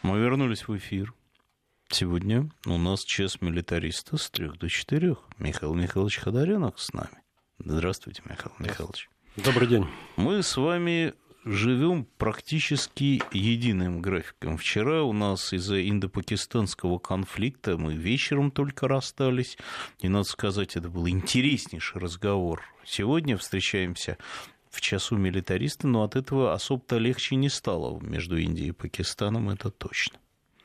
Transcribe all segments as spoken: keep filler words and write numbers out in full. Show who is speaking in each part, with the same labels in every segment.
Speaker 1: Мы вернулись в эфир. Сегодня у нас час милитариста с трех до четырех. Михаил Михайлович Ходоренок с нами. Здравствуйте, Михаил Михайлович.
Speaker 2: Добрый день.
Speaker 1: Мы с вами живем практически единым графиком. Вчера у нас из-за индопакистанского конфликта мы вечером только расстались. И, надо сказать, это был интереснейший разговор. Сегодня встречаемся в часу милитариста, но от этого особо-то легче не стало между Индией и Пакистаном, это точно.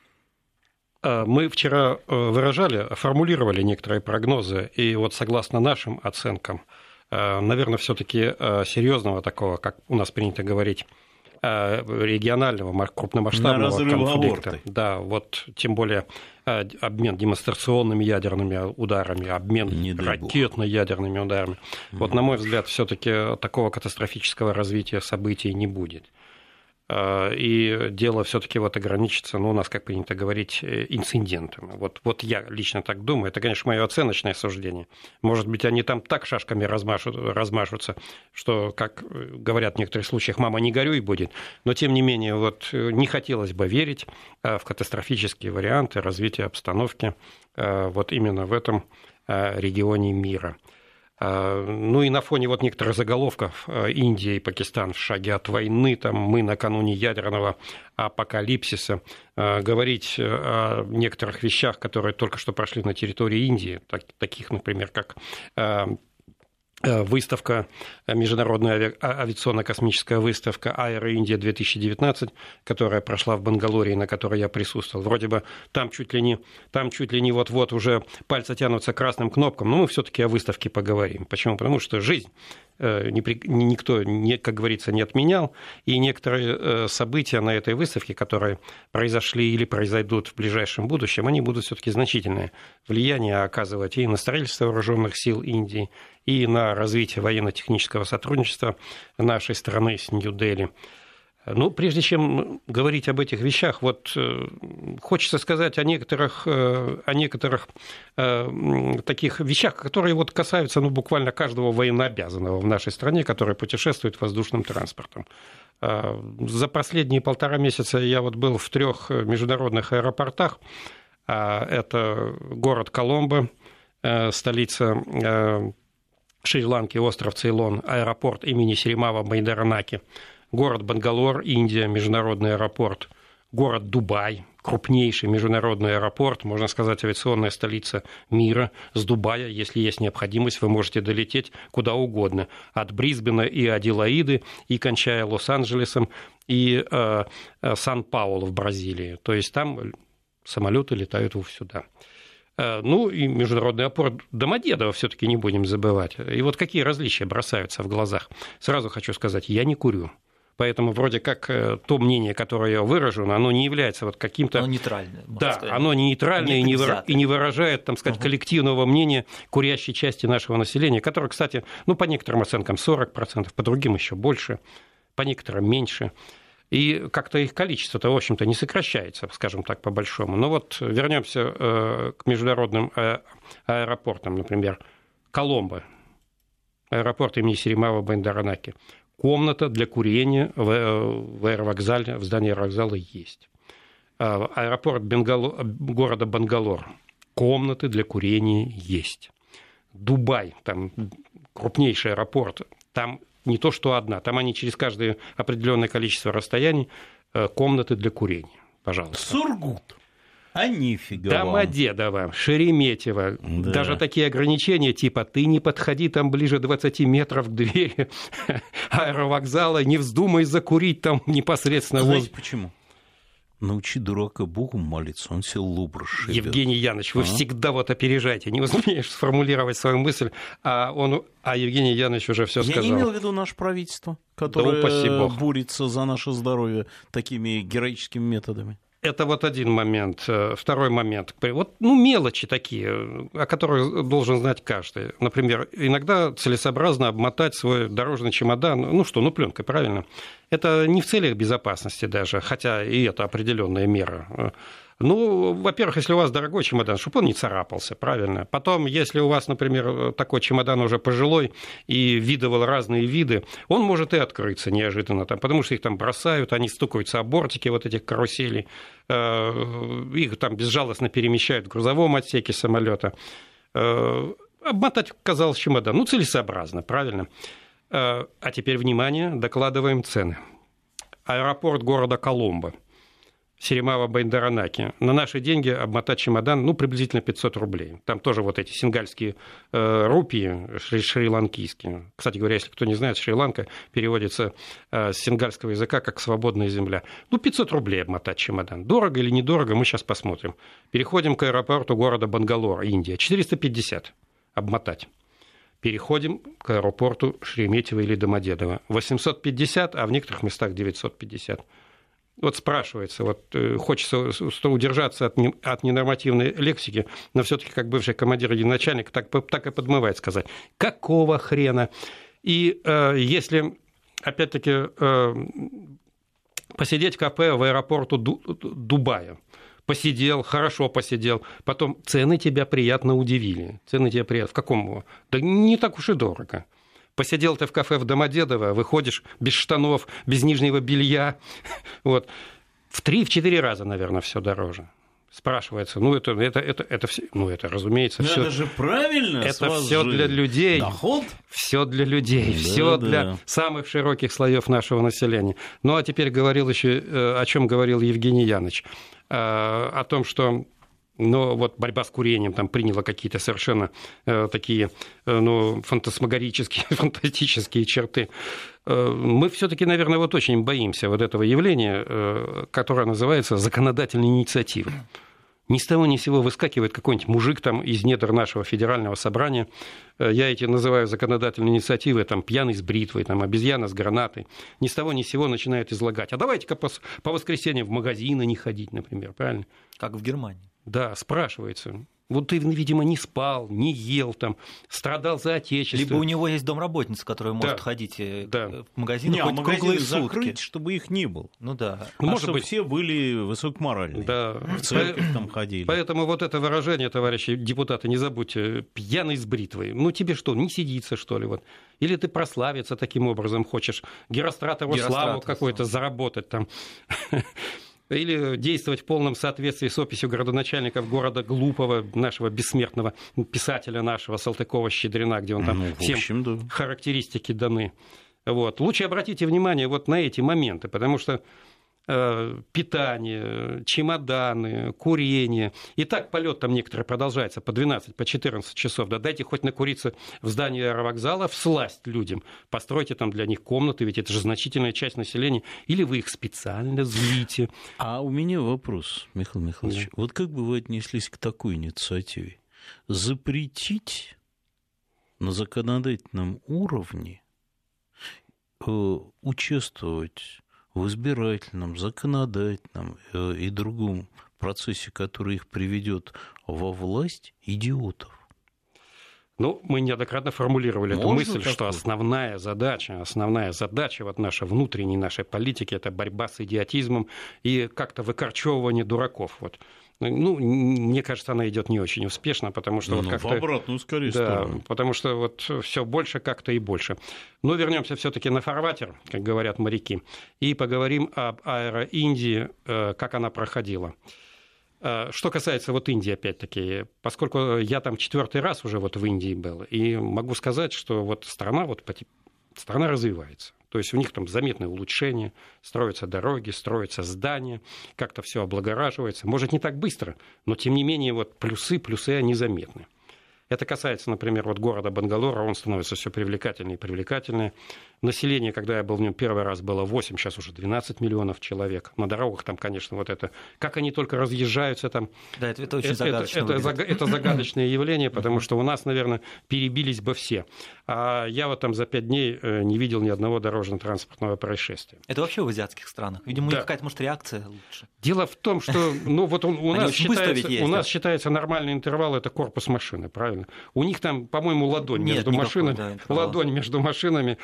Speaker 2: Мы вчера выражали, формулировали некоторые прогнозы, и вот согласно нашим оценкам, наверное, все-таки серьезного такого, как у нас принято говорить, регионального, крупномасштабного конфликта. Аорты. Да, вот тем более обмен демонстрационными ядерными ударами, обмен ракетно-ядерными ударами. Mm. Вот, на мой взгляд, все-таки такого катастрофического развития событий не будет. И дело все-таки вот ограничится, ну, у нас, как принято говорить, инцидентами. Вот, вот я лично так думаю. Это, конечно, мое оценочное суждение. Может быть, они там так шашками размашут, размашутся, что, как говорят в некоторых случаях, мама, не горюй будет. Но, тем не менее, вот не хотелось бы верить в катастрофические варианты развития обстановки вот именно в этом регионе мира. Ну и на фоне вот некоторых заголовков Индия и Пакистан в шаге от войны, там мы накануне ядерного апокалипсиса, говорить о некоторых вещах, которые только что прошли на территории Индии, таких, например, как выставка, международная авиационно-космическая выставка Аэро Индия две тысячи девятнадцать, которая прошла в Бангалоре, на которой я присутствовал. Вроде бы там чуть ли не, там чуть ли не вот-вот уже пальцы тянутся к красным кнопкам, но мы все-таки о выставке поговорим. Почему? Потому что жизнь никто, как говорится, не отменял, и некоторые события на этой выставке, которые произошли или произойдут в ближайшем будущем, они будут все-таки значительное влияние оказывать и на строительство вооруженных сил Индии, и на развитие военно-технического сотрудничества нашей страны с Нью-Дели. Ну, прежде чем говорить об этих вещах, вот хочется сказать о некоторых, о некоторых таких вещах, которые вот касаются, ну, буквально каждого военнообязанного в нашей стране, который путешествует воздушным транспортом. За последние полтора месяца я вот был в трех международных аэропортах. Это город Коломбо, столица Шри-Ланки, остров Цейлон, аэропорт имени Сиримава Байдаранаки, город Бангалор, Индия, международный аэропорт, город Дубай, крупнейший международный аэропорт, можно сказать, авиационная столица мира. С Дубая, если есть необходимость, вы можете долететь куда угодно, от Брисбена и Аделаиды, и кончая Лос-Анджелесом, и э, Сан-Паулу в Бразилии. То есть там самолеты летают сюда. Ну, и международный аэропорт Домодедово все-таки не будем забывать. И вот какие различия бросаются в глазах. Сразу хочу сказать, я не курю. Поэтому вроде как то мнение, которое я выражу, оно не является вот каким-то...
Speaker 3: Оно нейтральное.
Speaker 2: Да, сказать. Оно не нейтральное и не, выра... и не выражает, там сказать, угу. коллективного мнения курящей части нашего населения, которое, кстати, ну, по некоторым оценкам сорок процентов, по другим еще больше, по некоторым меньше. И как-то их количество-то, в общем-то, не сокращается, скажем так, по-большому. Но вот вернемся к международным аэропортам, например, Коломбо, аэропорт имени Сиримава Байдаранаки. Комната для курения в аэровокзале, в здании аэровокзала есть. Аэропорт Бенгало... города Бангалор. Комнаты для курения есть. Дубай, там крупнейший аэропорт, там не то что одна, там они через каждое определенное количество расстояний комнаты для курения. Пожалуйста.
Speaker 1: Сургут. А нифига
Speaker 2: Домодедово, Шереметьево. Да. Даже такие ограничения, типа ты не подходи там ближе двадцати метров к двери аэровокзала, не вздумай закурить там непосредственно.
Speaker 1: Знаете воз... почему? Научи дурака Богу молиться, он себе лоб расшибет.
Speaker 2: Евгений Янович, вы а? всегда вот опережаете, не успеешь сформулировать свою мысль, а, он, а Евгений Янович уже все сказал.
Speaker 1: Я не имел в виду наше правительство, которое да, борется за наше здоровье такими героическими методами.
Speaker 2: Это вот один момент. Второй момент. Вот, ну, мелочи такие, о которых должен знать каждый. Например, иногда целесообразно обмотать свой дорожный чемодан, ну что, ну, пленкой, правильно? Это не в целях безопасности даже, хотя и это определенная мера. Ну, во-первых, если у вас дорогой чемодан, чтобы он не царапался, правильно. Потом, если у вас, например, такой чемодан уже пожилой и видывал разные виды, он может и открыться неожиданно, там, потому что их там бросают, они стукаются о бортики вот этих каруселей, их там безжалостно перемещают в грузовом отсеке самолета. Обмотать, казалось, чемодан, ну, целесообразно, правильно. А теперь, внимание, докладываем цены. Аэропорт города Коломбо. Серемава-Байдаранаки. На наши деньги обмотать чемодан, ну, приблизительно пятьсот рублей. Там тоже вот эти сингальские э, рупии шри- шри-ланкийские. Кстати говоря, если кто не знает, Шри-Ланка переводится э, с сингальского языка как «свободная земля». Ну, пятьсот рублей обмотать чемодан. Дорого или недорого, мы сейчас посмотрим. Переходим к аэропорту города Бангалор, Индия. четыреста пятьдесят обмотать. Переходим к аэропорту Шереметьево или Домодедово. восемьсот пятьдесят, а в некоторых местах девятьсот пятьдесят. Вот спрашивается, вот хочется удержаться от, не, от ненормативной лексики, но все-таки как бывший командир и начальник так, так и подмывает сказать, какого хрена? И э, если, опять-таки, э, посидеть в кафе в аэропорту Ду, Дубая, посидел, хорошо посидел, потом цены тебя приятно удивили. Цены тебя приятно. В каком? Да не так уж и дорого. Посидел ты в кафе в Домодедово, выходишь без штанов, без нижнего белья. Вот. В три-четыре раза, наверное, все дороже. Спрашивается, ну это, это, это, это все, ну это, разумеется,
Speaker 1: все. Это же правильно.
Speaker 2: Это все для людей.
Speaker 1: Доход?
Speaker 2: Все для людей, да, все да. для самых широких слоев нашего населения. Ну а теперь говорил еще, о чем говорил Евгений Яныч, о том, что но вот борьба с курением там приняла какие-то совершенно э, такие э, ну, фантасмагорические, фантастические черты. Э, мы все-таки, наверное, вот очень боимся вот этого явления, э, которое называется законодательной инициативой. Ни с того ни с сего выскакивает какой-нибудь мужик там из недр нашего федерального собрания. Я эти называю законодательные инициативы, там, пьяный с бритвой, там, обезьяна с гранатой. Ни с того ни с сего начинает излагать. А давайте-ка по, по воскресеньям в магазины не ходить, например, правильно?
Speaker 3: Как в Германии.
Speaker 2: Да, спрашивается. Вот ты, видимо, не спал, не ел, там, страдал за отечество.
Speaker 3: Либо у него есть домработница, которая может
Speaker 2: да.
Speaker 3: ходить
Speaker 2: да.
Speaker 3: в магазин
Speaker 1: не,
Speaker 3: хоть
Speaker 1: а
Speaker 3: круглые сутки.
Speaker 1: Закрыть, чтобы их не было.
Speaker 3: Ну да.
Speaker 1: А может чтобы быть... все были высокоморальные.
Speaker 2: Да.
Speaker 1: В церковь По... там ходили.
Speaker 2: Поэтому вот это выражение, товарищи депутаты, не забудьте, пьяный с бритвой. Ну тебе что, не сидится, что ли? Вот? Или ты прославиться таким образом хочешь, Геростратову славу какую-то заработать там. Или действовать в полном соответствии с описью городоначальников города Глупого, нашего бессмертного писателя нашего Салтыкова-Щедрина, где он там ну, всем общем, да. характеристики даны. Вот. Лучше обратите внимание вот на эти моменты, потому что э, питание, чемоданы, курение. И так полет там некоторые продолжается по двенадцать, по четырнадцать часов. Да дайте хоть накуриться в здании аэровокзала, всласть людям. Постройте там для них комнаты, ведь это же значительная часть населения. Или вы их специально злите.
Speaker 1: А у меня вопрос, Михаил Михайлович. Да. Вот как бы вы отнеслись к такой инициативе? Запретить на законодательном уровне э, участвовать в избирательном, законодательном и другом процессе, который их приведет во власть идиотов.
Speaker 2: Ну, мы неоднократно формулировали Можно эту мысль, такое? Что основная задача, основная задача вот нашей внутренней нашей политики – это борьба с идиотизмом и как-то выкорчевывание дураков. Вот. Ну, мне кажется, она идет не очень успешно, потому что...
Speaker 1: Ну,
Speaker 2: вот как-то...
Speaker 1: в обратную, скорее,
Speaker 2: да,
Speaker 1: сторону.
Speaker 2: Потому что вот все больше как-то и больше. Но вернемся все-таки на фарватер, как говорят моряки, и поговорим об Аэро-Индии, как она проходила. Что касается вот Индии, опять-таки, поскольку я там четвертый раз уже вот в Индии был, и могу сказать, что вот страна, вот, страна развивается. То есть у них там заметное улучшение, строятся дороги, строятся здания, как-то все облагораживается. Может, не так быстро, но тем не менее вот плюсы, плюсы они заметны. Это касается, например, вот города Бангалора, он становится все привлекательнее и привлекательнее. Население, когда я был в нем первый раз, было восемь, сейчас уже двенадцать миллионов человек. На дорогах там, конечно, вот это... Как они только разъезжаются там...
Speaker 3: Да, это, это очень это, загадочно.
Speaker 2: Это, это, это загадочное явление, потому что у нас, наверное, перебились бы все. А я вот там за пять дней не видел ни одного дорожно-транспортного происшествия.
Speaker 3: Это вообще в азиатских странах. Видимо, да. У них какая-то, может, реакция лучше.
Speaker 2: Дело в том, что ну, вот он, у, нас считается, у нас считается нормальный интервал – это корпус машины, правильно? У них там, по-моему, ладонь, Нет, между, машинами, да, ладонь между машинами – это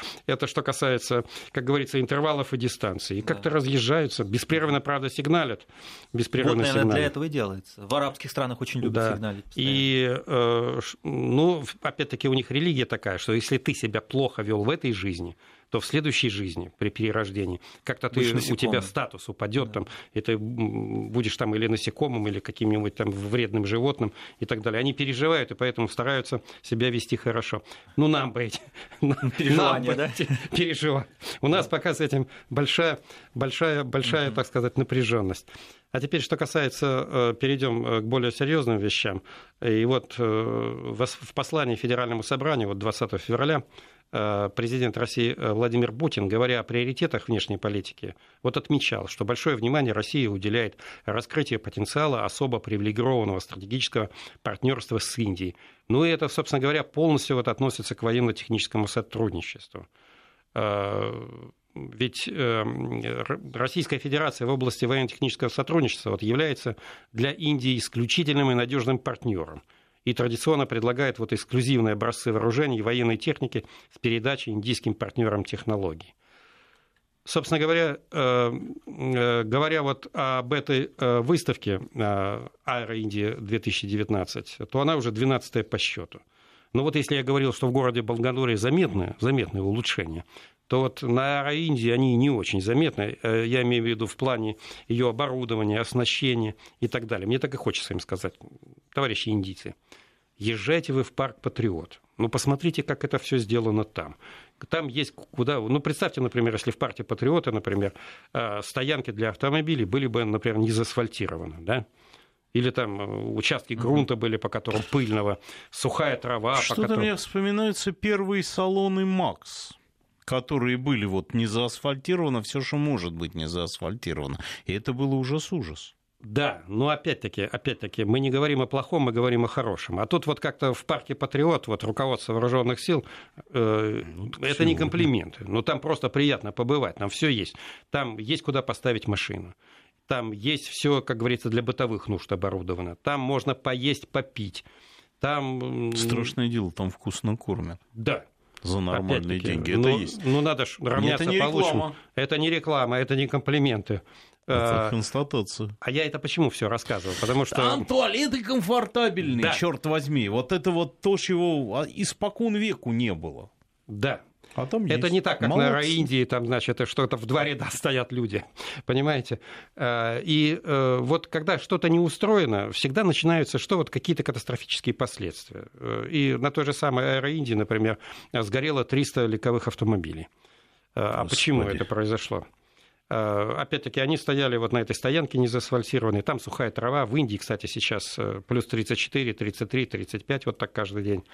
Speaker 2: это что касается, как говорится, интервалов и дистанций. И
Speaker 3: да.
Speaker 2: как-то разъезжаются, беспрерывно, правда, сигналят. Беспрерывно
Speaker 3: вот, наверное,
Speaker 2: сигналят.
Speaker 3: для этого и делается. В арабских странах очень любят
Speaker 2: да.
Speaker 3: сигналить.
Speaker 2: И, э, ну, опять-таки, у них религия такая, что если ты себя плохо вел в этой жизни, то в следующей жизни, при перерождении, как-то ты, у тебя статус упадет, да. там, и ты будешь там или насекомым, или каким-нибудь там вредным животным и так далее. Они переживают, и поэтому стараются себя вести хорошо. Ну, нам бы эти...
Speaker 3: Переживания, да?
Speaker 2: Переживания. У нас пока с этим большая, большая, большая, так сказать, напряженность. А теперь, что касается, перейдем к более серьезным вещам. И вот в послании Федеральному собранию, вот двадцатого февраля, президент России Владимир Путин, говоря о приоритетах внешней политики, вот отмечал, что большое внимание Россия уделяет раскрытию потенциала особо привилегированного стратегического партнерства с Индией. Ну и это, собственно говоря, полностью вот относится к военно-техническому сотрудничеству. Ведь Российская Федерация в области военно-технического сотрудничества вот является для Индии исключительным и надежным партнером. И традиционно предлагает вот эксклюзивные образцы вооружений и военной техники с передачей индийским партнерам технологий. Собственно говоря, говоря вот об этой выставке Аэро Индия две тысячи девятнадцать, то она уже двенадцатая по счету. Но вот если я говорил, что в городе Бангалоре заметное, заметное улучшение, то вот на Аэро Индии они не очень заметны. Я имею в виду в плане ее оборудования, оснащения и так далее. Мне так и хочется им сказать, товарищи индийцы, езжайте вы в парк Патриот. Ну, посмотрите, как это все сделано там. Там есть куда... Ну, представьте, например, если в парке Патриота, например, стоянки для автомобилей были бы, например, не заасфальтированы, да? Или там участки грунта были, по которым пыльного, сухая трава.
Speaker 1: Что-то
Speaker 2: по которым...
Speaker 1: мне вспоминаются первые салоны «Макс», которые были вот не заасфальтированы, все, что может быть не заасфальтировано. И это было ужас-ужас.
Speaker 2: Да, но опять-таки, опять-таки, мы не говорим о плохом, мы говорим о хорошем. А тут вот как-то в парке «Патриот», вот руководство вооруженных сил, э, ну, это чего? Не комплименты. Ну, там просто приятно побывать, там все есть. Там есть куда поставить машину. Там есть все, как говорится, для бытовых нужд оборудовано. Там можно поесть, попить. Там...
Speaker 1: Страшное дело, там вкусно кормят.
Speaker 2: Да.
Speaker 1: За нормальные
Speaker 2: опять-таки,
Speaker 1: деньги.
Speaker 2: Ну,
Speaker 1: это есть.
Speaker 2: Ну, надо ж равняться по лучшему. Это не реклама, это не комплименты.
Speaker 1: Это констатация.
Speaker 2: А я это почему все рассказывал? Потому что...
Speaker 1: Там туалеты комфортабельные,
Speaker 2: да.
Speaker 1: черт возьми. Вот это вот то, чего испокон веку не было.
Speaker 2: Да.
Speaker 1: А там
Speaker 2: это
Speaker 1: есть.
Speaker 2: Не так, как
Speaker 1: Молодцы.
Speaker 2: на Аэро Индии, там, значит, что-то в два ряда стоят люди, понимаете? И вот когда что-то не устроено, всегда начинаются что вот какие-то катастрофические последствия. И на той же самой Аэро Индии, например, сгорело триста легковых автомобилей. А Господи. Почему это произошло? Опять-таки, они стояли вот на этой стоянке не заасфальтированной, там сухая трава. В Индии, кстати, сейчас плюс тридцать четыре, тридцать три, тридцать пять, вот так каждый день.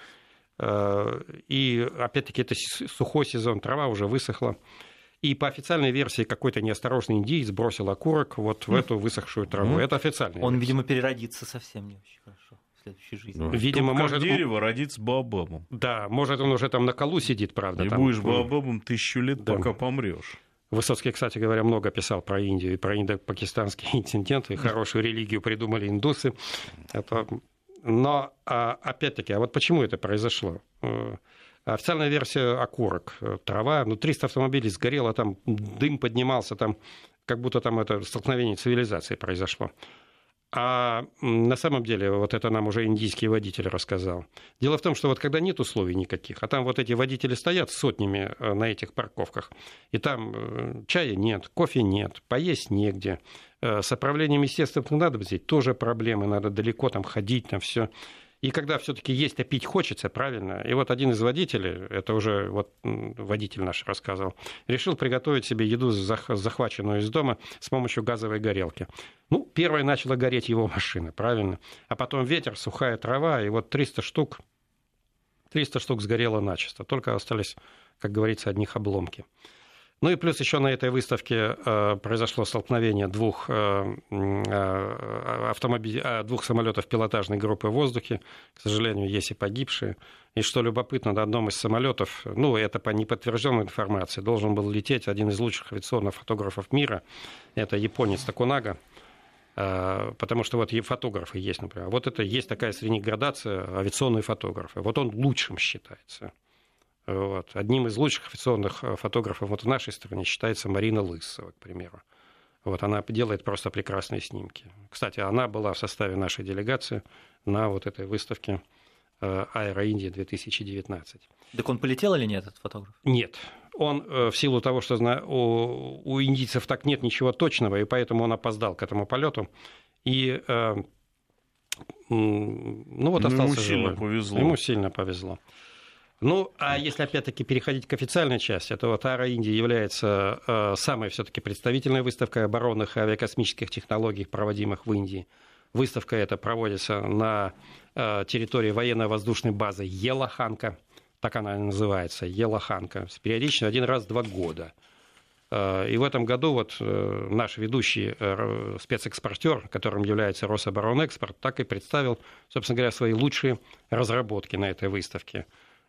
Speaker 2: И, опять-таки, это сухой сезон, трава уже высохла. И по официальной версии какой-то неосторожный индиец бросил окурок вот в эту высохшую траву. Это официальная
Speaker 3: Он,
Speaker 2: версия.
Speaker 3: видимо, переродится совсем не очень хорошо в следующей жизни.
Speaker 1: Ну,
Speaker 2: видимо,
Speaker 1: Тут
Speaker 2: может...
Speaker 1: дерево родится баобабом.
Speaker 2: Да, может, он уже там на колу сидит, правда.
Speaker 1: И
Speaker 2: там...
Speaker 1: будешь баобабом тысячу лет,
Speaker 2: да.
Speaker 1: пока помрешь.
Speaker 2: Высоцкий, кстати говоря, много писал про Индию и про индо-пакистанские инциденты. Хорошую религию придумали индусы. Это... Но, опять-таки, а вот почему это произошло? Официальная версия — окурок, трава. Ну, триста автомобилей сгорело, там дым поднимался, там, как будто там это столкновение цивилизации произошло. А на самом деле, вот это нам уже индийский водитель рассказал. Дело в том, что вот когда нет условий никаких, а там вот эти водители стоят сотнями на этих парковках, и там чая нет, кофе нет, поесть негде, с отправлением естественных надобностей тоже проблемы, надо далеко там ходить, там все. И когда все-таки есть, а пить хочется, правильно? И вот один из водителей, это уже вот водитель наш рассказывал, решил приготовить себе еду, захваченную из дома, с помощью газовой горелки. Ну, первой начала гореть его машина, правильно? А потом ветер, сухая трава, и вот триста штук, триста штук сгорело начисто. Только остались, как говорится, одних обломки. Ну и плюс еще на этой выставке э, произошло столкновение двух, э, э, автомобиль, э, двух самолетов пилотажной группы в воздухе. К сожалению, есть и погибшие. И что любопытно, на одном из самолетов, ну это по неподтвержденной информации, должен был лететь один из лучших авиационных фотографов мира. Это японец Такунага. Э, потому что вот и фотографы есть, например. Вот это есть такая среди них градация авиационные фотографы. Вот он лучшим считается. Вот. Одним из лучших авиационных фотографов вот в нашей стране считается Марина Лысова, к примеру. Вот, она делает просто прекрасные снимки. Кстати, она была в составе нашей делегации на вот этой выставке «Аэро Индия две тысячи девятнадцать».
Speaker 3: Так он полетел или нет, этот фотограф?
Speaker 2: Нет. Он, в силу того, что у, у индийцев так нет ничего точного, и поэтому он опоздал к этому полету. И ну, вот остался
Speaker 1: Ему сильно
Speaker 2: живой.
Speaker 1: повезло.
Speaker 2: Ему сильно повезло. Ну, а если опять-таки переходить к официальной части, то вот Аэро Индия является э, самой все-таки представительной выставкой оборонных и авиакосмических технологий, проводимых в Индии. Выставка эта проводится на э, территории военно-воздушной базы Елаханка, так она и называется, Елаханка, с периодично один раз в два года. Э, и в этом году вот э, наш ведущий э, спецэкспортер, которым является Рособоронэкспорт, так и представил, собственно говоря, свои лучшие разработки на этой выставке.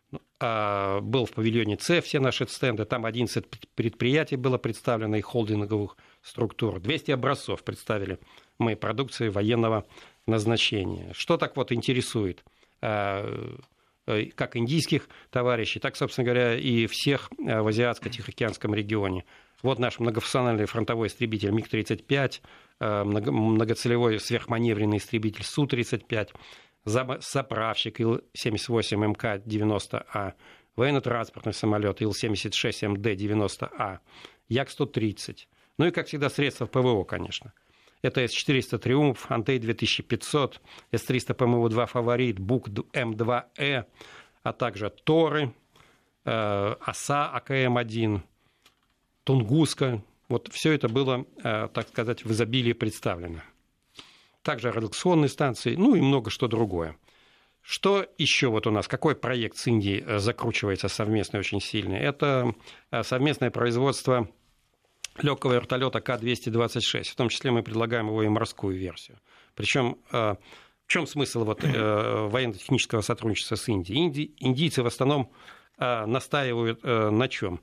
Speaker 2: Был в павильоне С, все наши стенды, там одиннадцать предприятий было представлено и холдинговых структур, двести образцов представили мы продукции военного назначения. Что так вот интересует как индийских товарищей, так, собственно говоря, и всех в Азиатско-Тихоокеанском регионе. Вот наш многофункциональный фронтовой истребитель МиГ тридцать пять, многоцелевой сверхманевренный истребитель Су тридцать пять, заправщик Ил семьдесят восемь Эм Ка девяносто А, военно-транспортный самолет Ил семьдесят шесть Эм Дэ девяносто А, Як сто тридцать. Ну и, как всегда, средства ПВО, конечно. Это Эс четыреста Триумф, Антей две тысячи пятьсот, Эс триста Пэ Эм У два Фаворит, Бук Эм два Э, а также Торы, э, Оса А Ка Эм один, Тунгуска. Вот все это было, э, так сказать, в изобилии представлено. Также радиационные станции, ну и много что другое. Что еще вот у нас? Какой проект с Индией закручивается совместно очень сильный? Это совместное производство легкого вертолета Ка двести двадцать шесть. В том числе мы предлагаем его и морскую версию. Причем в чем смысл вот военно-технического сотрудничества с Индией? Индийцы в основном настаивают на чем?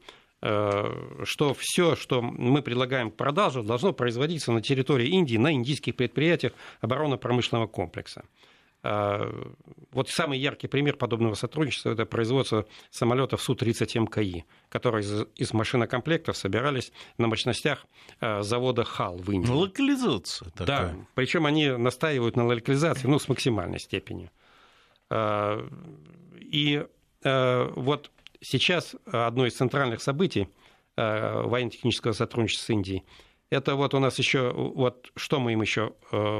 Speaker 2: Что все, что мы предлагаем к продаже, должно производиться на территории Индии, на индийских предприятиях оборонно-промышленного комплекса. Вот самый яркий пример подобного сотрудничества – это производство самолетов Су тридцать Эм Ка И, которые из, из машинокомплектов собирались на мощностях завода Хал в Индии.
Speaker 1: Локализация такая.
Speaker 2: Да, причем они настаивают на локализации, ну, с максимальной степенью. И вот сейчас одно из центральных событий военно-технического сотрудничества с Индией – это вот у нас еще, вот что мы им еще,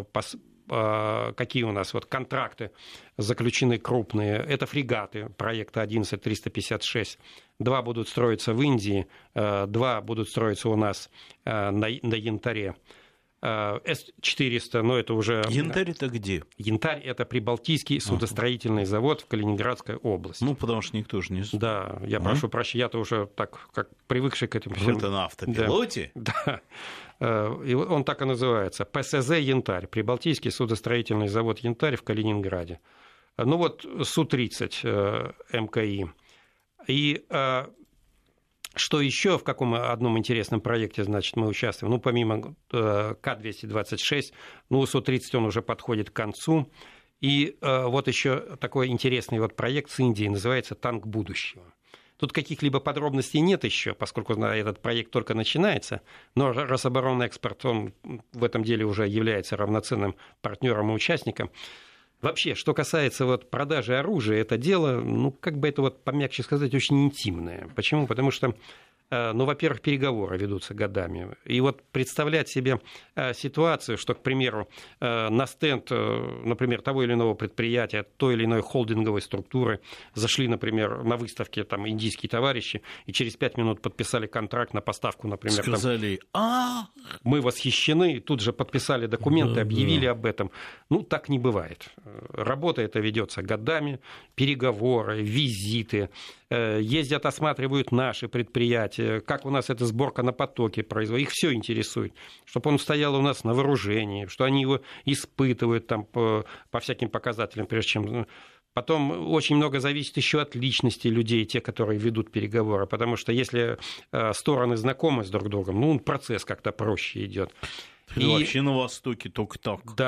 Speaker 2: какие у нас вот контракты заключены крупные. Это фрегаты проекта одиннадцать триста пятьдесят шесть. Два будут строиться в Индии, два будут строиться у нас на, на Янтаре. Эс четыреста, но это уже...
Speaker 1: Янтарь это где?
Speaker 2: Янтарь это Прибалтийский судостроительный ага. завод в Калининградской области.
Speaker 1: Ну, потому что никто же не знает.
Speaker 2: Да, я а? прошу прощения, я-то уже так, как привыкший к этому.
Speaker 1: Вы-то на автопилоте?
Speaker 2: Да. да. И он так и называется. Пэ Эс Зэ Янтарь, Прибалтийский судостроительный завод Янтарь в Калининграде. Ну вот Су тридцать Эм Ка И. И... Что еще, в каком одном интересном проекте, значит, мы участвуем? Ну, помимо э, Ка двести двадцать шесть, ну, Су тридцать он уже подходит к концу. И э, вот еще такой интересный вот проект с Индией, называется «Танк будущего». Тут каких-либо подробностей нет еще, поскольку этот проект только начинается, но Рособоронэкспорт, он в этом деле уже является равноценным партнером и участником. Вообще, что касается вот продажи оружия, это дело, ну, как бы это вот, помягче сказать, очень интимное. Почему? Потому что, ну, во-первых, переговоры ведутся годами. И вот представлять себе ситуацию, что, к примеру, на стенд, например, того или иного предприятия, той или иной холдинговой структуры зашли, например, на выставке там индийские товарищи и через пять минут подписали контракт на поставку, например.
Speaker 1: Сказали, а
Speaker 2: мы восхищены, и тут же подписали документы, да, объявили да. об этом. Ну, так не бывает. Работа эта ведется годами, переговоры, визиты. Ездят, осматривают наши предприятия, как у нас эта сборка на потоке производится. Их все интересует. Чтобы он стоял у нас на вооружении, что они его испытывают там, по, по всяким показателям, прежде чем... Потом очень много зависит еще от личности людей, те, которые ведут переговоры. Потому что если стороны знакомы с друг другом, ну, процесс как-то проще идет.
Speaker 1: И... Вообще на Востоке только так.
Speaker 2: Да.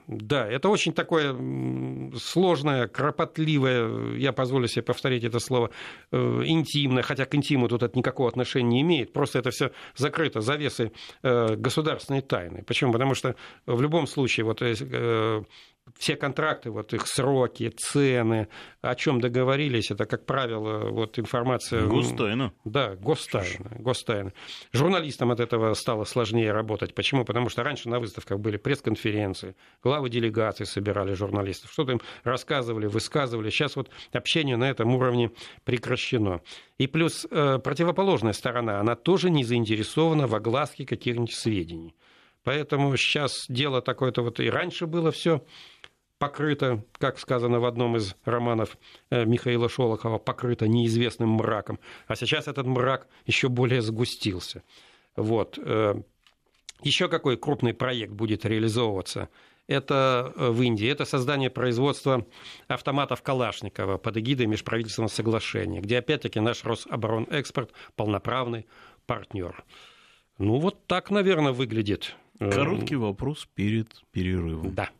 Speaker 2: Да, это очень такое сложное, кропотливое, я позволю себе повторить это слово, интимное, хотя к интиму тут это никакого отношения не имеет, просто это все закрыто завесой государственной тайны. Почему? Потому что в любом случае вот все контракты, вот их сроки, цены, о чем договорились, это, как правило, вот информация...
Speaker 1: Гостайна.
Speaker 2: Да, гостайна, гостайна. Журналистам от этого стало сложнее работать. Почему? Потому что раньше на выставках были пресс-конференции, главы делегаций собирали журналистов, что-то им рассказывали, высказывали. Сейчас вот общение на этом уровне прекращено. И плюс противоположная сторона, она тоже не заинтересована в огласке каких-нибудь сведений. Поэтому сейчас дело такое-то, вот и раньше было все покрыто, как сказано в одном из романов Михаила Шолохова, покрыто неизвестным мраком, а сейчас этот мрак еще более сгустился. Вот. Еще какой крупный проект будет реализовываться? Это в Индии, это создание производства автоматов Калашникова под эгидой межправительственного соглашения, где опять-таки наш Рособоронэкспорт полноправный партнер. Ну вот так, наверное, выглядит.
Speaker 1: Короткий вопрос перед перерывом.
Speaker 2: Да.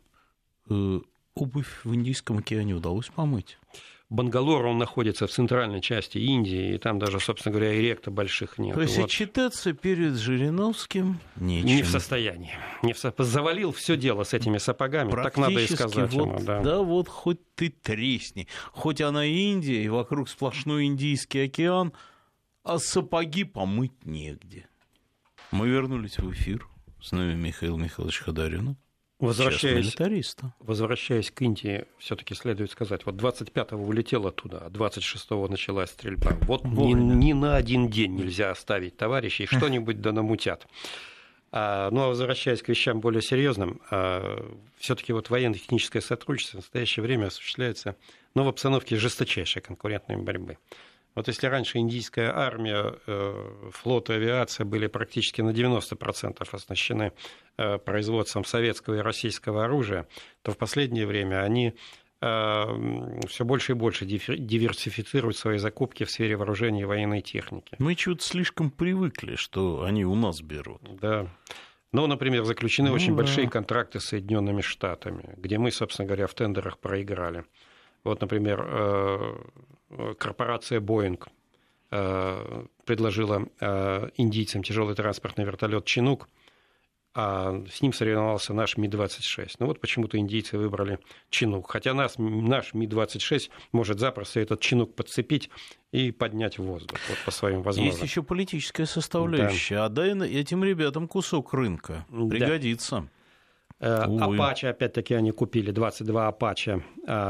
Speaker 1: Обувь в Индийском океане удалось помыть?
Speaker 2: Бангалор, он находится в центральной части Индии, и там даже, собственно говоря, и рек-то больших нет.
Speaker 1: То есть
Speaker 2: вот.
Speaker 1: Отчитаться перед Жириновским нечем.
Speaker 2: Не в состоянии. Не в со... Завалил все дело с этими сапогами, так надо и сказать
Speaker 1: вот,
Speaker 2: ему. Да.
Speaker 1: да, вот хоть ты тресни. Хоть она Индия, и вокруг сплошной Индийский океан, а сапоги помыть негде. Мы вернулись в эфир. С нами Михаил Михайлович Ходоренов.
Speaker 2: Возвращаясь, возвращаясь к Индии, все-таки следует сказать, вот двадцать пятого улетела туда, а двадцать шестого началась стрельба. Вот ни, ни на один день нельзя оставить товарищей, что-нибудь да намутят. А, ну а возвращаясь к вещам более серьезным, а, все-таки вот военно-техническое сотрудничество в настоящее время осуществляется, ну, в обстановке жесточайшей конкурентной борьбы. Вот если раньше индийская армия, флот и авиация были практически на девяносто процентов оснащены производством советского и российского оружия, то в последнее время они все больше и больше диверсифицируют свои закупки в сфере вооружения и военной техники.
Speaker 1: Мы чего-то слишком привыкли, что они у нас берут.
Speaker 2: Да. Ну, например, заключены
Speaker 1: ну,
Speaker 2: очень
Speaker 1: да.
Speaker 2: большие контракты с Соединенными Штатами, где мы, собственно говоря, в тендерах проиграли. Вот, например, корпорация Boeing предложила индийцам тяжелый транспортный вертолет «Чинук», а с ним соревновался наш Ми двадцать шесть. Ну вот почему-то индийцы выбрали «Чинук», хотя нас, наш Ми двадцать шесть может запросто этот «Чинук» подцепить и поднять в воздух вот, по своим возможностям.
Speaker 1: Есть еще политическая составляющая. Да. А дай этим ребятам кусок рынка. Пригодится.
Speaker 2: Да. Апачи, опять-таки, они купили двадцать два Апачи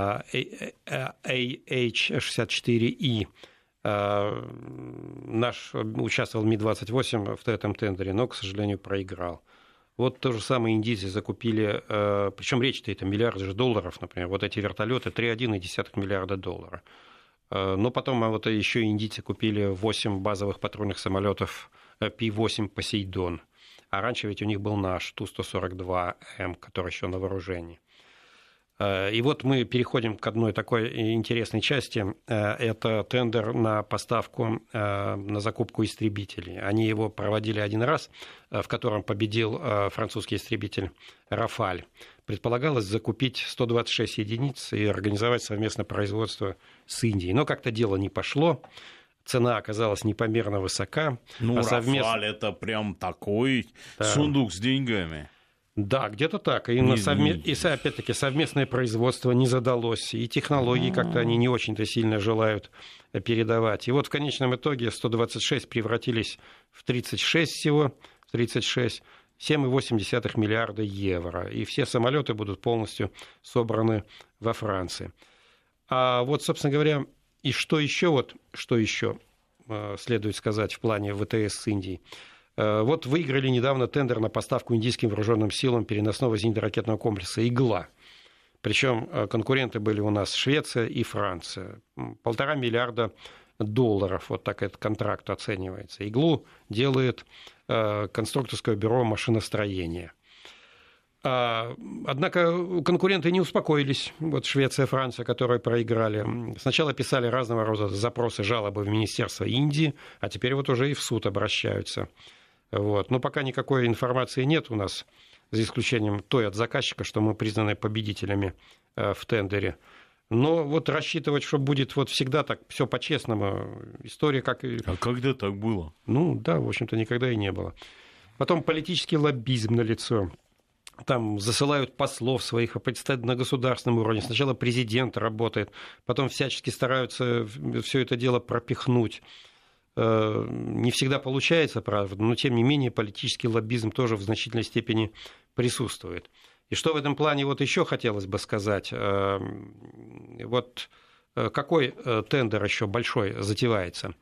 Speaker 2: эй эйч шестьдесят четыре и. Наш участвовал Ми двадцать восемь в этом тендере, но, к сожалению, проиграл. Вот то же самое индийцы закупили, причем речь-то это миллиарды же долларов, например, вот эти вертолеты три целых одна десятая миллиарда долларов. Но потом вот еще индийцы купили восемь базовых патрульных самолетов Пи восемь «Посейдон». А раньше ведь у них был наш Ту сто сорок два М, который еще на вооружении. И вот мы переходим к одной такой интересной части. Это тендер на поставку, на закупку истребителей. Они его проводили один раз, в котором победил французский истребитель «Рафаль». Предполагалось закупить сто двадцать шесть единиц и организовать совместное производство с Индией. Но как-то дело не пошло. Цена оказалась непомерно высока.
Speaker 1: Ну,
Speaker 2: а
Speaker 1: совмест... Рафаль это прям такой да. сундук с деньгами.
Speaker 2: Да, где-то так. И, на совме... и опять-таки совместное производство не задалось. И технологии А-а-а. как-то они не очень-то сильно желают передавать. И вот в конечном итоге сто двадцать шесть превратились в тридцать шесть всего. тридцать шесть. семь целых восемь десятых миллиарда евро. И все самолеты будут полностью собраны во Франции. А вот, собственно говоря, и что еще, вот, что еще следует сказать в плане ВТС с Индией? Вот выиграли недавно тендер на поставку индийским вооруженным силам переносного зенитно-ракетного комплекса «Игла». Причем конкуренты были у нас Швеция и Франция. Полтора миллиарда долларов, вот так этот контракт оценивается. «Иглу» делает конструкторское бюро машиностроения. Однако конкуренты не успокоились. Вот Швеция и Франция, которые проиграли. Сначала писали разного рода запросы, жалобы в Министерство Индии, а теперь вот уже и в суд обращаются. Вот. Но пока никакой информации нет у нас за исключением той от заказчика, что мы признаны победителями в тендере. Но вот рассчитывать, что будет вот всегда так, все по-честному, история как...
Speaker 1: А когда так было?
Speaker 2: Ну да, в общем-то, никогда и не было. Потом политический лоббизм налицо. Там засылают послов своих, представителей на государственном уровне. Сначала президент работает, потом всячески стараются все это дело пропихнуть. Не всегда получается, правда, но тем не менее политический лоббизм тоже в значительной степени присутствует. И что в этом плане вот еще хотелось бы сказать? Вот какой тендер еще большой затевается?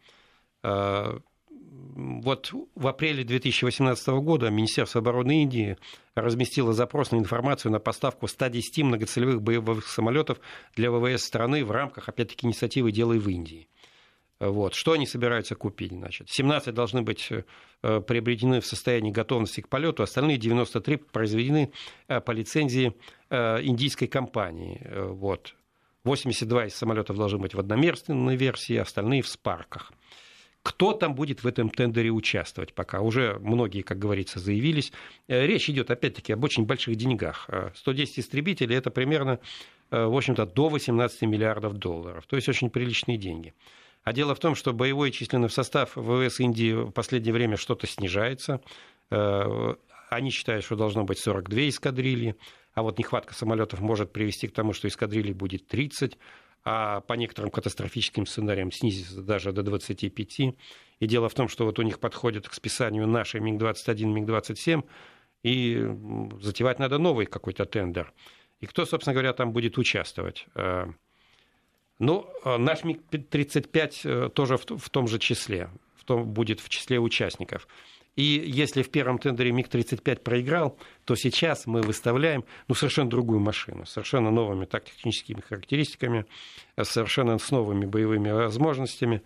Speaker 2: Вот в апреле две тысячи восемнадцатого года Министерство обороны Индии разместило запрос на информацию на поставку ста десяти многоцелевых боевых самолетов для ВВС страны в рамках, опять-таки, инициативы «Делай в Индии». Вот. Что они собираются купить? Значит, семнадцать должны быть приобретены в состоянии готовности к полету, остальные девяносто три произведены по лицензии индийской компании. Вот. восемьдесят два из самолетов должны быть в одноместной версии, остальные в спарках. Кто там будет в этом тендере участвовать пока? Уже многие, как говорится, заявились. Речь идет, опять-таки, об очень больших деньгах. сто десять истребителей – это примерно, в общем-то, до восемнадцати миллиардов долларов. То есть очень приличные деньги. А дело в том, что боевой численный состав ВВС Индии в последнее время что-то снижается. Они считают, что должно быть сорок две эскадрильи, а вот нехватка самолетов может привести к тому, что эскадрилий будет тридцать, а по некоторым катастрофическим сценариям снизится даже до двадцати пяти. И дело в том, что вот у них подходят к списанию наши МиГ двадцать один, МиГ двадцать семь, и затевать надо новый какой-то тендер. И кто, собственно говоря, там будет участвовать? Ну, наш МиГ тридцать пять тоже в том же числе, в том, будет в числе участников. И если в первом тендере МиГ тридцать пять проиграл, то сейчас мы выставляем ну, совершенно другую машину, совершенно новыми тактико-техническими характеристиками, совершенно с новыми боевыми возможностями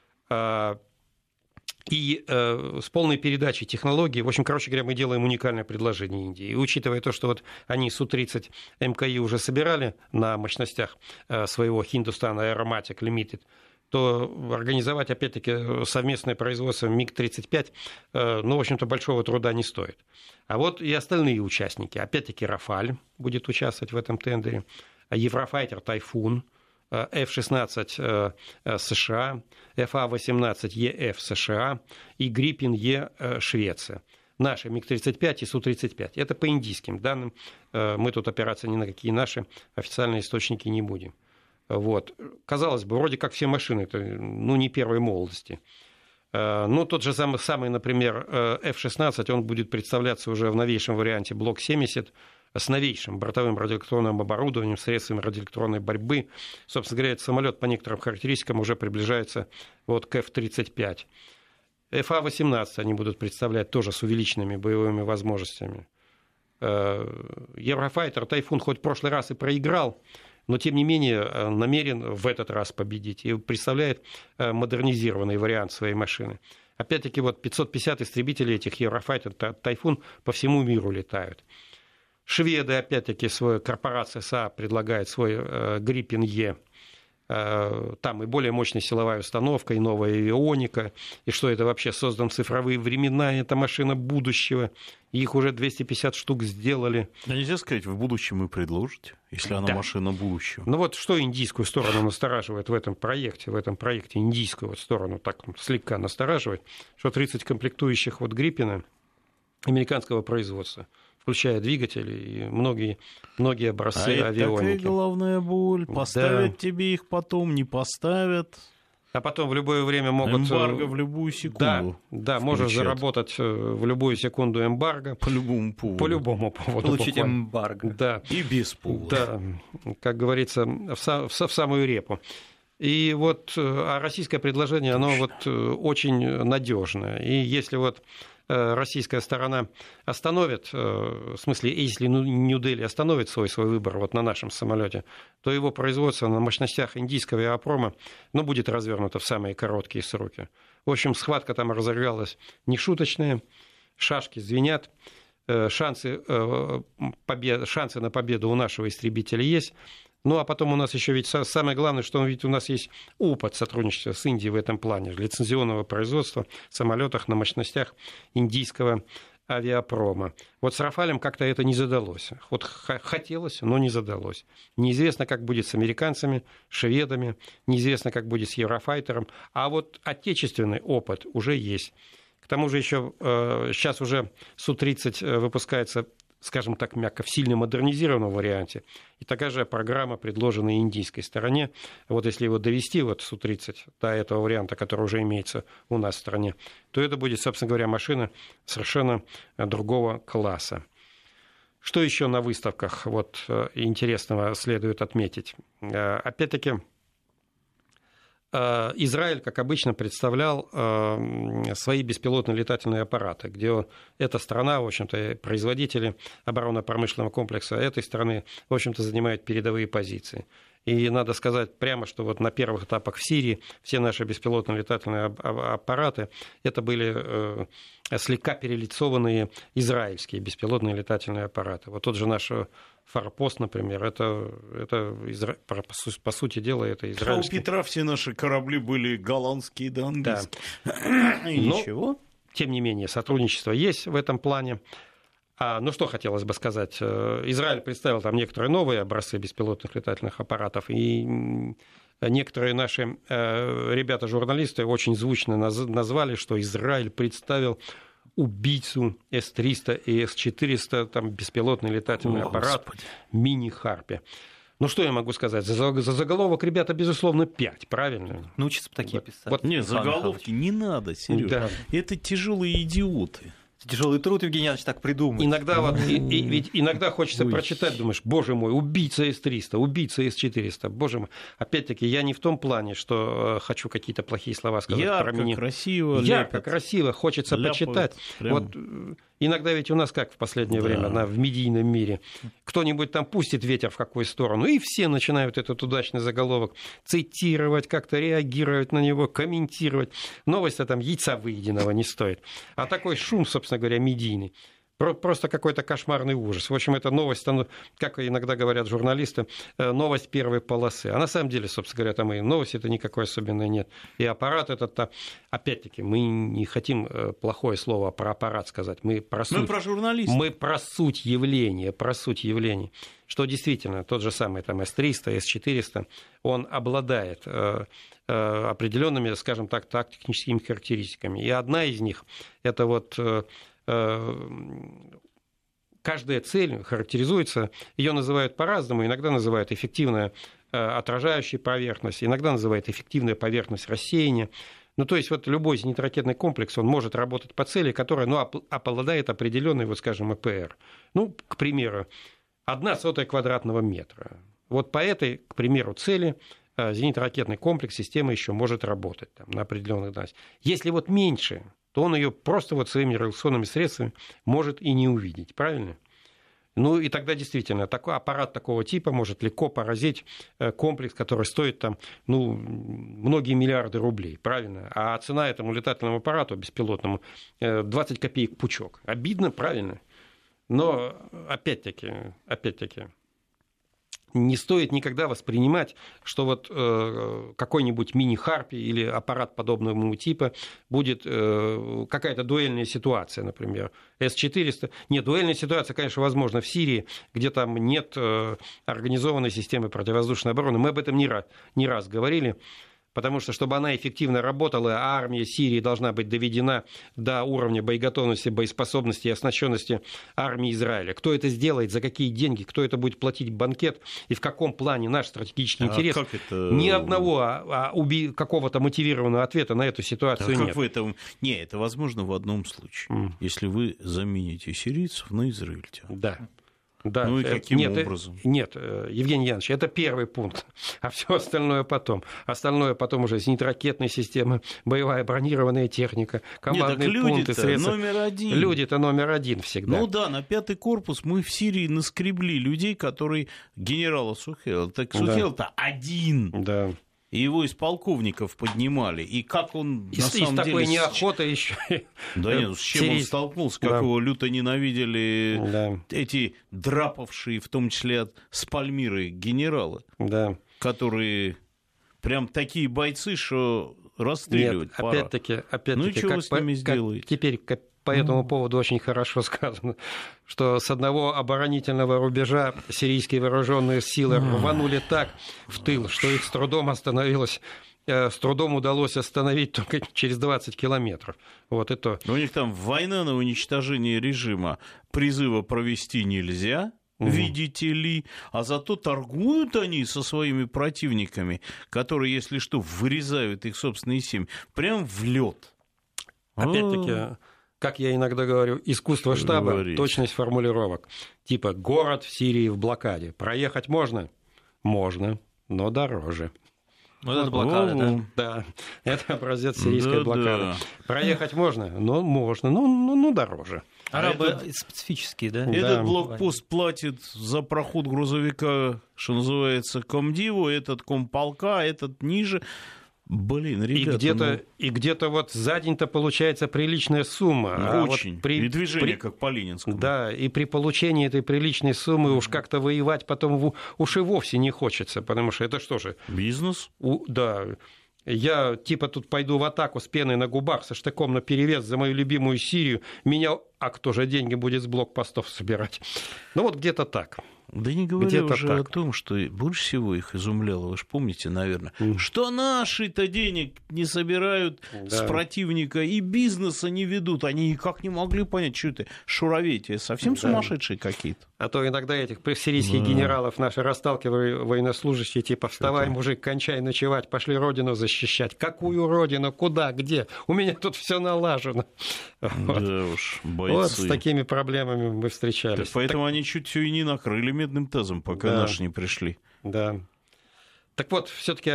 Speaker 2: и с полной передачей технологий. В общем, короче говоря, мы делаем уникальное предложение Индии. И учитывая то, что вот они Су тридцать Эм Ка И уже собирали на мощностях своего Hindustan Aeromatic Limited, то организовать, опять-таки, совместное производство МиГ тридцать пять, ну, в общем-то, большого труда не стоит. А вот и остальные участники. Опять-таки, Рафаль будет участвовать в этом тендере, Еврофайтер Тайфун, Эф шестнадцать США, Эф А восемнадцать Е Эф США и Гриппен Е Швеция. Наши МиГ тридцать пять и Су тридцать пять. Это по индийским данным. Мы тут опираться ни на какие наши официальные источники не будем. Вот. Казалось бы, вроде как все машины, это, ну, не первой молодости. Ну, тот же самый, самый, например, Эф шестнадцать, он будет представляться уже в новейшем варианте Блок семьдесят с новейшим бортовым радиоэлектронным оборудованием, средствами радиоэлектронной борьбы. Собственно говоря, этот самолет по некоторым характеристикам уже приближается вот к Эф тридцать пять. Эф А восемнадцать они будут представлять тоже с увеличенными боевыми возможностями. Еврофайтер Тайфун хоть в прошлый раз и проиграл, но, тем не менее, намерен в этот раз победить и представляет модернизированный вариант своей машины. Опять-таки, вот пятьсот пятьдесят истребителей этих Еврофайтер Тайфун по всему миру летают. Шведы, опять-таки, свою корпорация эс а предлагает свой Гриппен Е. Там и более мощная силовая установка, и новая авионика, и что это вообще создан в цифровые времена, это машина будущего, их уже двести пятьдесят штук сделали.
Speaker 1: Да нельзя сказать, в будущем и предложите, если она да. машина будущего.
Speaker 2: Ну вот что индийскую сторону настораживает в этом проекте, в этом проекте индийскую вот сторону так слегка настораживает, что тридцать комплектующих вот Гриппена американского производства, включая двигатели и многие, многие образцы
Speaker 1: а
Speaker 2: авионики.
Speaker 1: Это такая головная боль. Поставят да. тебе их потом, не поставят.
Speaker 2: А потом в любое время могут...
Speaker 1: Эмбарго в любую секунду.
Speaker 2: Да, да можешь заработать в любую секунду эмбарго.
Speaker 1: По любому поводу.
Speaker 2: По любому поводу.
Speaker 3: Получить эмбарго.
Speaker 2: Да.
Speaker 1: И без повода.
Speaker 2: Да, как говорится, в, са- в самую репу. И вот а российское предложение, оно вот очень надежное. И если вот российская сторона остановит, в смысле, если Нью-Дели остановит свой, свой выбор вот на нашем самолете, то его производство на мощностях индийского авиапрома ну, будет развернуто в самые короткие сроки. В общем, схватка там разыгралась нешуточная, шашки звенят, шансы, побед... шансы на победу у нашего истребителя есть. Ну, а потом у нас еще ведь самое главное, что ведь у нас есть опыт сотрудничества с Индией в этом плане, лицензионного производства в самолетах на мощностях индийского авиапрома. Вот с «Рафалем» как-то это не задалось. Вот хотелось, но не задалось. Неизвестно, как будет с американцами, шведами, неизвестно, как будет с «Еврофайтером». А вот отечественный опыт уже есть. К тому же еще сейчас уже Су тридцать выпускается, скажем так, мягко, в сильно модернизированном варианте. И такая же программа предложена и индийской стороне. Вот если его довести, вот Су тридцать, до этого варианта, который уже имеется у нас в стране, то это будет, собственно говоря, машина совершенно другого класса. Что еще на выставках вот, интересного следует отметить? Опять-таки, Израиль, как обычно, представлял свои беспилотные летательные аппараты, где эта страна, в общем-то, производители оборонно-промышленного комплекса этой страны, в общем-то, занимают передовые позиции. И надо сказать прямо, что вот на первых этапах в Сирии все наши беспилотные летательные аппараты это были слегка перелицованные израильские беспилотные летательные аппараты. Вот тот же наш «Форпост», например, это, это изра... по, по сути дела, это израильский.
Speaker 1: А у Петра все наши корабли были голландские да английские.
Speaker 2: Да.
Speaker 1: И
Speaker 2: Но,
Speaker 1: ничего.
Speaker 2: Тем не менее, сотрудничество есть в этом плане. А, ну, что хотелось бы сказать. Израиль представил там некоторые новые образцы беспилотных летательных аппаратов, и некоторые наши ребята-журналисты очень звучно назвали, что Израиль представил убийцу Эс триста и Эс четыреста, там беспилотный летательный О, аппарат, Господи. Мини-Харпи. Ну, что я могу сказать? За, за заголовок, ребята, безусловно, пять, правильно?
Speaker 3: Научиться такие
Speaker 2: вот,
Speaker 3: писать.
Speaker 1: Вот, не, заголовки не надо, Серёж. Да. Это тяжелые идиоты.
Speaker 3: Тяжелый труд, Евгений Янович, так придумать.
Speaker 2: Иногда, вот, и, и, ведь иногда хочется Ой. прочитать, думаешь, боже мой, убийца Эс триста, убийца Эс четыреста, боже мой. Опять-таки, я не в том плане, что э, хочу какие-то плохие слова сказать
Speaker 1: Ярко,
Speaker 2: про меня.
Speaker 1: красиво.
Speaker 2: Ярко,
Speaker 1: ляпят.
Speaker 2: красиво, хочется ляпают. почитать. Прям... Вот, иногда ведь у нас как в последнее да. время на, в медийном мире. Кто-нибудь там пустит ветер в какую сторону, и все начинают этот удачный заголовок цитировать, как-то реагировать на него, комментировать. Новость-то там яйца выеденного не стоит. А такой шум, собственно говоря, медийный. Просто какой-то кошмарный ужас. В общем, эта новость, как иногда говорят журналисты, новость первой полосы. А на самом деле, собственно говоря, там и новости-то никакой особенной нет. И аппарат этот, опять-таки, мы не хотим плохое слово про аппарат сказать. Мы про суть,
Speaker 1: мы про журналистов.
Speaker 2: Мы про суть явления, про суть явлений. Что действительно, тот же самый там Эс триста, Эс четыреста, он обладает определенными, скажем так, тактико-техническими характеристиками. И одна из них – это вот... Каждая цель характеризуется, ее называют по-разному, иногда называют эффективная отражающая поверхность, иногда называют эффективная поверхность рассеяния. Ну, то есть вот любой зенитно-ракетный комплекс, он может работать по цели, которая, ну, обладает определенной, вот скажем, ЭПР. Ну, к примеру, одна сотая квадратного метра. Вот по этой, к примеру, цели зенитно-ракетный комплекс, система еще может работать там, на определенных дальностях. Если вот меньше, то он ее просто вот своими радиационными средствами может и не увидеть, правильно? Ну и тогда действительно такой аппарат такого типа может легко поразить комплекс, который стоит там, ну, многие миллиарды рублей, правильно? А цена этому летательному аппарату беспилотному двадцать копеек пучок. Обидно, правильно? Но опять-таки, опять-таки, не стоит никогда воспринимать, что вот э, какой-нибудь мини-Харпи или аппарат подобного типа будет э, какая-то дуэльная ситуация, например. Эс четыреста. Нет, дуэльная ситуация, конечно, возможна в Сирии, где там нет э, организованной системы противовоздушной обороны. Мы об этом не раз, не раз говорили. Потому что, чтобы она эффективно работала, армия Сирии должна быть доведена до уровня боеготовности, боеспособности и оснащенности армии Израиля. Кто это сделает, за какие деньги, кто это будет платить банкет и в каком плане наш стратегический интерес.
Speaker 1: А как это...
Speaker 2: Ни одного а, а, уби... какого-то мотивированного ответа на эту ситуацию
Speaker 1: а
Speaker 2: нет.
Speaker 1: Как вы это... Не, это возможно в одном случае. Mm. Если вы замените сирийцев на израильтян.
Speaker 2: Да. Да,
Speaker 1: ну и каким
Speaker 2: нет,
Speaker 1: образом?
Speaker 2: Нет, Евгений Янович, это первый пункт, а все остальное потом. Остальное потом уже зенитно-ракетные системы, боевая бронированная техника, командные
Speaker 1: нет,
Speaker 2: пункты, средства.
Speaker 1: Номер один.
Speaker 2: Люди-то номер один всегда.
Speaker 1: Ну да, на пятый корпус мы в Сирии наскребли людей, которые генерала Сухела. Так Сухел-то да. один.
Speaker 2: Да.
Speaker 1: И его из полковников поднимали. И как он,
Speaker 2: и
Speaker 1: на
Speaker 2: с,
Speaker 1: самом
Speaker 2: и с
Speaker 1: деле...
Speaker 2: такой неохотой еще...
Speaker 1: Да нет, с чем он столкнулся, как да. его люто ненавидели да. эти драпавшие, в том числе с Пальмиры, генералы,
Speaker 2: да.
Speaker 1: которые прям такие бойцы, что расстреливать
Speaker 2: нет,
Speaker 1: пора.
Speaker 2: опять-таки, опять-таки...
Speaker 1: Ну и что
Speaker 2: как,
Speaker 1: вы с ними
Speaker 2: как,
Speaker 1: сделаете?
Speaker 2: Теперь, как, по этому поводу очень хорошо сказано, что с одного оборонительного рубежа сирийские вооруженные силы рванули так в тыл, что их с трудом остановилось, с трудом удалось остановить только через двадцать километров. Вот это.
Speaker 1: Но у них там война на уничтожение режима, призыва провести нельзя. Видите ли, а зато торгуют они со своими противниками, которые, если что, вырезают их собственные семьи, прям в лед.
Speaker 2: Опять-таки, как я иногда говорю, искусство штаба, говорить. Точность формулировок. Типа город в Сирии в блокаде. Проехать можно? Можно, но дороже.
Speaker 3: Вот это блокада, да?
Speaker 2: Да, это образец сирийской
Speaker 1: да,
Speaker 2: блокады.
Speaker 1: Да.
Speaker 2: Проехать можно? Ну, можно, но ну, ну, дороже.
Speaker 3: Арабы этот, специфические, да?
Speaker 1: Этот
Speaker 2: да.
Speaker 1: блокпост платит за проход грузовика, что называется, комдиву, этот комполка, этот ниже. Блин, ребята...
Speaker 2: И где-то,
Speaker 1: ну...
Speaker 2: и где-то вот за день-то получается приличная сумма.
Speaker 1: Ну, очень.
Speaker 2: Вот при,
Speaker 1: и движение,
Speaker 2: при,
Speaker 1: как по Ленинскому.
Speaker 2: Да, и при получении этой приличной суммы уж как-то воевать потом уж и вовсе не хочется, потому что это что же?
Speaker 1: Бизнес?
Speaker 2: У, да. Я типа тут пойду в атаку с пеной на губах, со штыком наперевес за мою любимую Сирию. Меня... А кто же деньги будет с блокпостов собирать? Ну вот где-то так.
Speaker 1: Да не говоря
Speaker 2: Где-то
Speaker 1: уже
Speaker 2: так.
Speaker 1: о том, что больше всего их изумляло, вы же помните, наверное, mm. что наши-то денег не собирают да. с противника и бизнеса не ведут. Они никак не могли понять, что это шуровейте, совсем да. сумасшедшие какие-то.
Speaker 2: А то иногда этих сирийских да. генералов наши расталкивали военнослужащие, типа «вставай, что-то... мужик, кончай ночевать, пошли родину защищать». Какую родину? Куда? Где? У меня тут все налажено.
Speaker 1: Да вот. уж, бойцы.
Speaker 2: Вот с такими проблемами мы встречались.
Speaker 1: Так поэтому так... они чуть и не накрыли медным тазом, пока
Speaker 2: да.
Speaker 1: наши не пришли.
Speaker 2: Да. Так вот, все-таки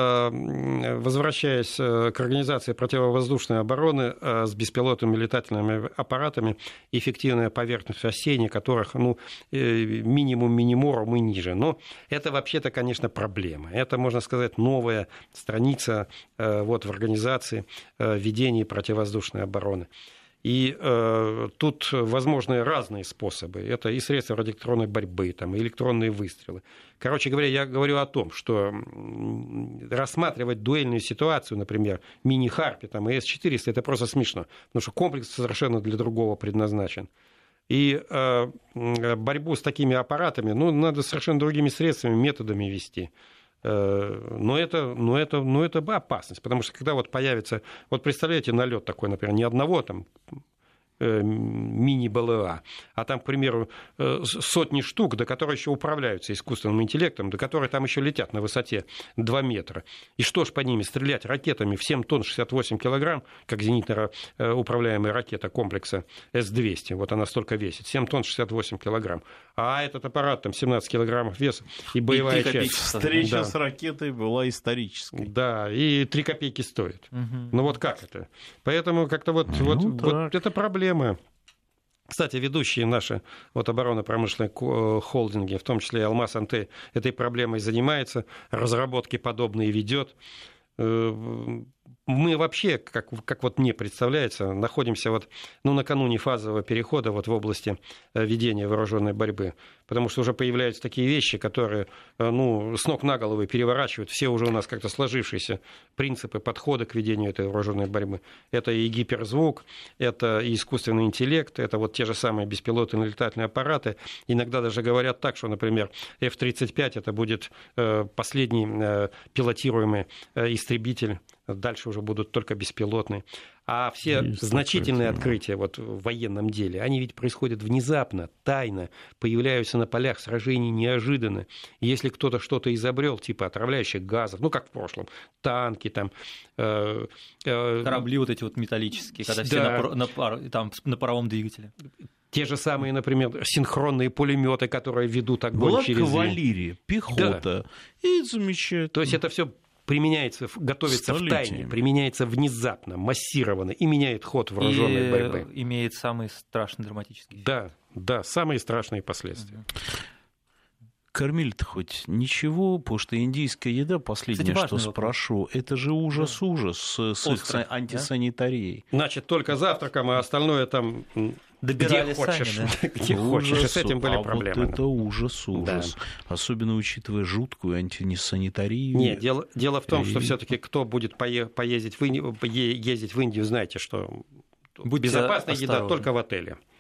Speaker 2: возвращаясь к организации противовоздушной обороны с беспилотными летательными аппаратами, эффективная поверхность осения, которых ну, минимум миниморум и ниже. Но это вообще-то, конечно, проблема. Это, можно сказать, новая страница вот, в организации ведения противовоздушной обороны. И э, тут возможны разные способы. Это и средства радиоэлектронной борьбы, там, и электронные выстрелы. Короче говоря, я говорю о том, что рассматривать дуэльную ситуацию, например, мини-Харпи там, и эс четыреста, это просто смешно, потому что комплекс совершенно для другого предназначен. И э, борьбу с такими аппаратами ну, надо совершенно другими средствами, методами вести. Но это, но, это, но это опасность, потому что когда вот появится, вот представляете, налет такой, например, не одного там мини-БЛА, а там, к примеру, сотни штук, до которых еще управляются искусственным интеллектом, до которых там еще летят на высоте два метра. И что ж по ними стрелять ракетами в семь тонн шестьдесят восемь килограмм, как зенитно управляемая ракета комплекса эс двести, вот она столько весит, семь тонн шестьдесят восемь килограмм. А этот аппарат там семнадцать килограммов веса и боевая и часть.
Speaker 1: Встреча
Speaker 2: да.
Speaker 1: с ракетой была исторической.
Speaker 2: Да, и три копейки стоит.
Speaker 3: Угу.
Speaker 2: Ну вот как это? Поэтому как-то вот, ну, вот, вот это проблема. Кстати, ведущие наши вот, оборонно-промышленные холдинги, в том числе и Алмаз-Антей, этой проблемой занимается, разработки подобные ведет. Мы вообще, как, как вот мне представляется, находимся вот, ну, накануне фазового перехода вот в области ведения вооруженной борьбы, потому что уже появляются такие вещи, которые ну, с ног на голову переворачивают все уже у нас как-то сложившиеся принципы подхода к ведению этой вооруженной борьбы. Это и гиперзвук, это и искусственный интеллект, это вот те же самые беспилотные летательные аппараты. Иногда даже говорят так, что, например, эф тридцать пять это будет последний пилотируемый истребитель, дальше уже будут только беспилотные. А все Есть значительные открытия вот, в военном деле, они ведь происходят внезапно, тайно, появляются на полях сражений неожиданно. И если кто-то что-то изобрел, типа отравляющих газов, ну, как в прошлом, танки, там... Э,
Speaker 3: э, корабли вот эти вот металлические, когда да. все на, пар, на, пар, там, на паровом двигателе.
Speaker 2: Те же самые, например, синхронные пулеметы, которые ведут огонь
Speaker 1: Была
Speaker 2: через...
Speaker 1: кавалерия, пехота, да. и замечательно.
Speaker 2: То есть это все применяется, готовится в тайне, применяется внезапно, массированно и меняет ход вооруженной
Speaker 3: и
Speaker 2: борьбы.
Speaker 3: Имеет самые страшные драматические.
Speaker 2: Да, да, самые страшные последствия.
Speaker 3: Угу.
Speaker 1: Кормили-то хоть ничего, потому что индийская еда, последнее, Кстати, что спрошу, вопрос. Это же ужас-ужас с, с их антисанитарией.
Speaker 2: Да? Значит, только завтраком, а остальное там...
Speaker 3: Добирали
Speaker 2: где хочешь,
Speaker 3: сами, да?
Speaker 2: где хочешь, и с этим были
Speaker 1: а
Speaker 2: проблемы.
Speaker 1: Вот это ужас-ужас, да. Особенно учитывая жуткую антисанитарию.
Speaker 2: Нет, дело, дело в том, и... что все-таки кто будет пое, поездить, в Индию, ездить в Индию, знаете, что
Speaker 3: Будьте
Speaker 2: безопасная
Speaker 3: осторожны.
Speaker 2: еда только в отеле.